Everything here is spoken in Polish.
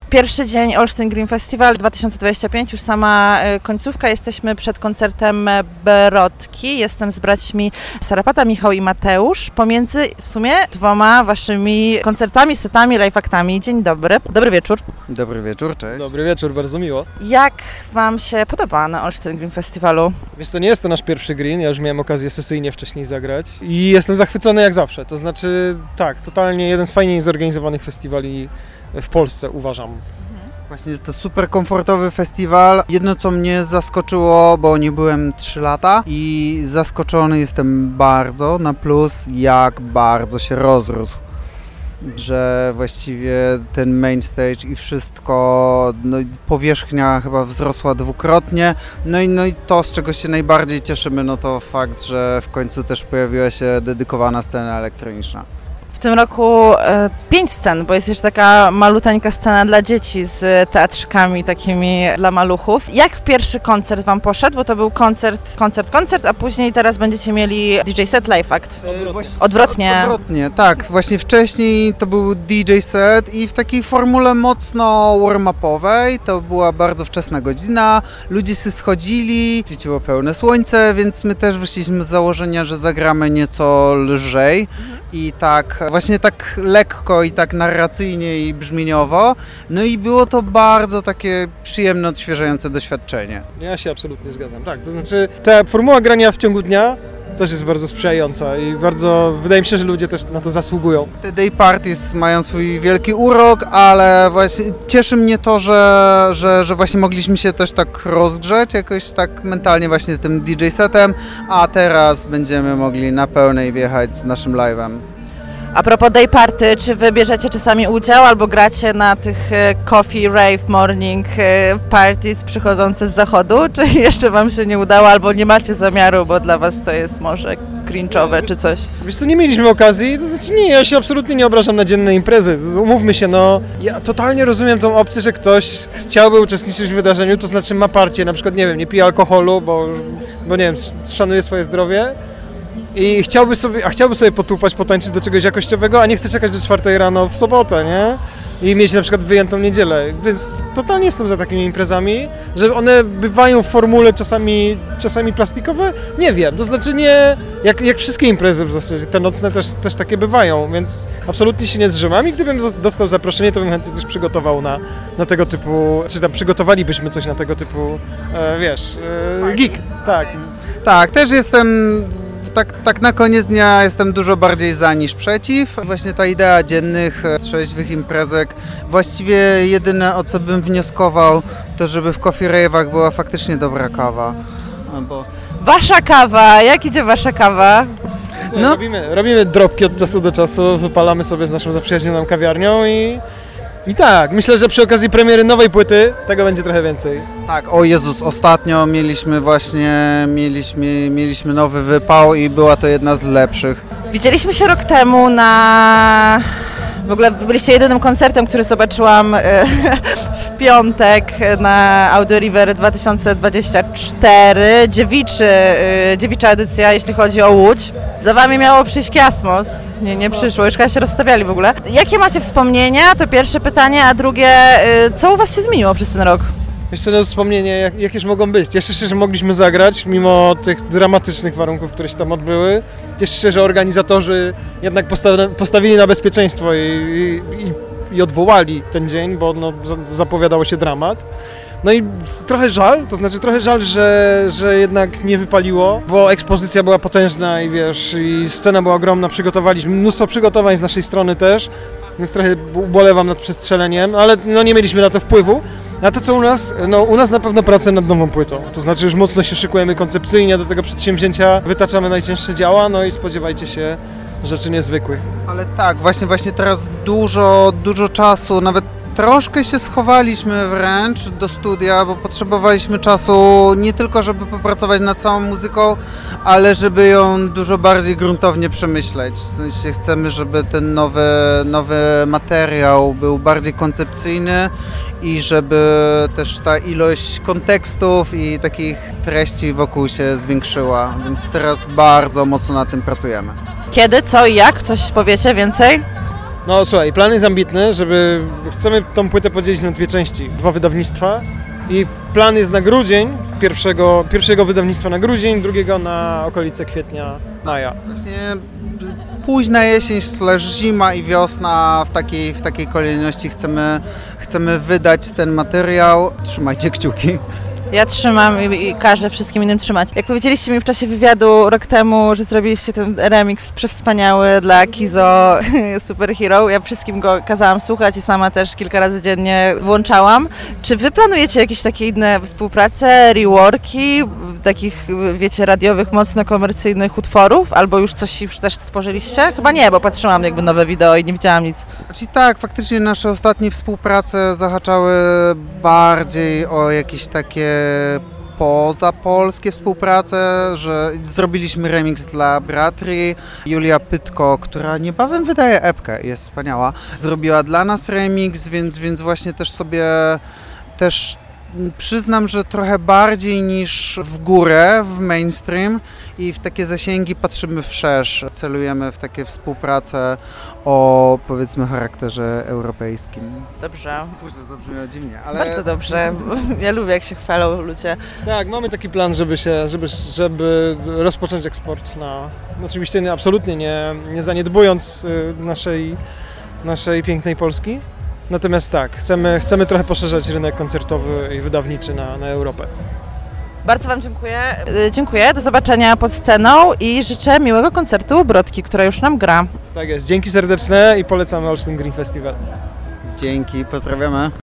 Pierwszy dzień Olsztyn Green Festival 2025, już sama końcówka. Jesteśmy przed koncertem Brodki. Jestem z braćmi Sarapata, Michał i Mateusz. Pomiędzy w sumie dwoma waszymi koncertami, setami, live-aktami. Dzień dobry. Dobry wieczór. Dobry wieczór, cześć. Dobry wieczór, bardzo miło. Jak wam się podoba na Olsztyn Green Festivalu? Wiesz co, nie jest to nasz pierwszy Green, ja już miałem okazję sesyjnie wcześniej zagrać i jestem zachwycony jak zawsze. To znaczy, tak, totalnie jeden z fajniej zorganizowanych festiwali w Polsce, uważam. Właśnie jest to super komfortowy festiwal. Jedno co mnie zaskoczyło, bo nie byłem 3 lata i zaskoczony jestem bardzo, na plus jak bardzo się rozrósł. Że właściwie ten main stage i wszystko, powierzchnia chyba wzrosła dwukrotnie. No i to, z czego się najbardziej cieszymy, no to fakt, że w końcu też pojawiła się dedykowana scena elektroniczna. W tym roku 5 scen, bo jest jeszcze taka maluteńka scena dla dzieci z teatrzykami takimi dla maluchów. Jak pierwszy koncert wam poszedł? Bo to był koncert, a później teraz będziecie mieli DJ set, live act. Odwrotnie. Odwrotnie, tak. Właśnie wcześniej to był DJ set i w takiej formule mocno warm-upowej. To była bardzo wczesna godzina, ludzie się schodzili, świeciło pełne słońce, więc my też wyszliśmy z założenia, że zagramy nieco lżej i tak właśnie tak lekko i tak narracyjnie i brzmieniowo. No i było to bardzo takie przyjemne, odświeżające doświadczenie. Ja się absolutnie zgadzam, tak. To znaczy, ta formuła grania w ciągu dnia też jest bardzo sprzyjająca i bardzo, wydaje mi się, że ludzie też na to zasługują. Te day parties mają swój wielki urok, ale właśnie cieszy mnie to, że właśnie mogliśmy się też tak rozgrzeć jakoś tak mentalnie właśnie tym DJ setem, a teraz będziemy mogli na pełnej wjechać z naszym live'em. A propos day party, czy wy bierzecie czasami udział albo gracie na tych coffee, rave, morning parties przychodzące z zachodu, czy jeszcze wam się nie udało albo nie macie zamiaru, bo dla was to jest może cringe'owe czy coś? Wiesz co, nie mieliśmy okazji, to znaczy nie, ja się absolutnie nie obrażam na dzienne imprezy, umówmy się, no, ja totalnie rozumiem tą opcję, że ktoś chciałby uczestniczyć w wydarzeniu, to znaczy ma parcie, na przykład, nie wiem, nie pije alkoholu, bo nie wiem, szanuje swoje zdrowie. I chciałby sobie potłupać, potańczyć do czegoś jakościowego, a nie chce czekać do 4 rano w sobotę, nie? I mieć na przykład wyjętą niedzielę. Więc totalnie jestem za takimi imprezami, że one bywają w formule czasami plastikowe. Nie wiem, to znaczy nie, jak wszystkie imprezy w zasadzie, te nocne też takie bywają, więc absolutnie się nie zrzymam i gdybym dostał zaproszenie, to bym chętnie coś przygotował na tego typu, czy tam przygotowalibyśmy coś na tego typu, gig. Tak. Tak, też jestem... Tak na koniec dnia jestem dużo bardziej za niż przeciw. Właśnie ta idea dziennych, trzeźwych imprezek. Właściwie jedyne, o co bym wnioskował, to żeby w coffee rave'ach była faktycznie dobra kawa. Wasza kawa, jak idzie wasza kawa? No. Robimy dropki od czasu do czasu, wypalamy sobie z naszą zaprzyjaźnioną kawiarnią i tak, myślę, że przy okazji premiery nowej płyty tego będzie trochę więcej. Tak, o Jezus, ostatnio mieliśmy nowy wypał i była to jedna z lepszych. Widzieliśmy się rok temu w ogóle byliście jedynym koncertem, który zobaczyłam w piątek na Audio River 2024. Dziewicza edycja, jeśli chodzi o Łódź. Za wami miało przyjść Kiasmos. Nie przyszło, już chyba się rozstawiali w ogóle. Jakie macie wspomnienia? To pierwsze pytanie, a drugie, co u was się zmieniło przez ten rok? Wiesz co, wspomnienia jakież mogą być. Cieszę się, że mogliśmy zagrać, mimo tych dramatycznych warunków, które się tam odbyły. Cieszę się, że organizatorzy jednak postawili na bezpieczeństwo i odwołali ten dzień, bo zapowiadało się dramat. No i trochę żal, że jednak nie wypaliło, bo ekspozycja była potężna i i scena była ogromna, przygotowaliśmy mnóstwo przygotowań z naszej strony też, więc trochę ubolewam nad przestrzeleniem, ale nie mieliśmy na to wpływu. Na to, co u nas na pewno prace nad nową płytą, to znaczy już mocno się szykujemy koncepcyjnie do tego przedsięwzięcia, wytaczamy najcięższe działa, no i spodziewajcie się rzeczy niezwykłych. Ale tak, właśnie teraz dużo czasu, nawet troszkę się schowaliśmy wręcz do studia, bo potrzebowaliśmy czasu nie tylko, żeby popracować nad samą muzyką, ale żeby ją dużo bardziej gruntownie przemyśleć. W sensie chcemy, żeby ten nowy materiał był bardziej koncepcyjny i żeby też ta ilość kontekstów i takich treści wokół się zwiększyła, więc teraz bardzo mocno nad tym pracujemy. Kiedy, co i jak? Coś powiecie więcej? No słuchaj, plan jest ambitny, chcemy tą płytę podzielić na 2 części, 2 wydawnictwa i plan jest na grudzień, pierwszego wydawnictwa na grudzień, drugiego na okolice kwietnia, maja. Właśnie późna jesień, zima i wiosna, w takiej kolejności chcemy wydać ten materiał. Trzymajcie kciuki. Ja trzymam i każę wszystkim innym trzymać. Jak powiedzieliście mi w czasie wywiadu rok temu, że zrobiliście ten remix przewspaniały dla Kizo Superhero, ja wszystkim go kazałam słuchać i sama też kilka razy dziennie włączałam. Czy wy planujecie jakieś takie inne współprace, reworki, takich, wiecie, radiowych, mocno komercyjnych utworów? Albo już coś też stworzyliście? Chyba nie, bo patrzyłam jakby nowe wideo i nie widziałam nic. Znaczy tak, faktycznie nasze ostatnie współprace zahaczały bardziej o jakieś takie pozapolskie współprace, że zrobiliśmy remix dla Bratry. Julia Pytko, która niebawem wydaje epkę, jest wspaniała, zrobiła dla nas remix, więc właśnie też sobie przyznam, że trochę bardziej niż w górę, w mainstream i w takie zasięgi patrzymy wszerz. Celujemy w takie współprace o, powiedzmy, charakterze europejskim. Dobrze. Kurczę, zabrzmiało dziwnie, ale... Bardzo dobrze. Ja lubię, jak się chwalą ludzie. Tak, mamy taki plan, żeby rozpocząć eksport oczywiście absolutnie nie zaniedbując naszej pięknej Polski. Natomiast tak, chcemy trochę poszerzać rynek koncertowy i wydawniczy na Europę. Bardzo wam dziękuję. Dziękuję, do zobaczenia pod sceną i życzę miłego koncertu Brodki, która już nam gra. Tak jest, dzięki serdeczne i polecamy Olsztyn Green Festival. Dzięki, pozdrawiamy.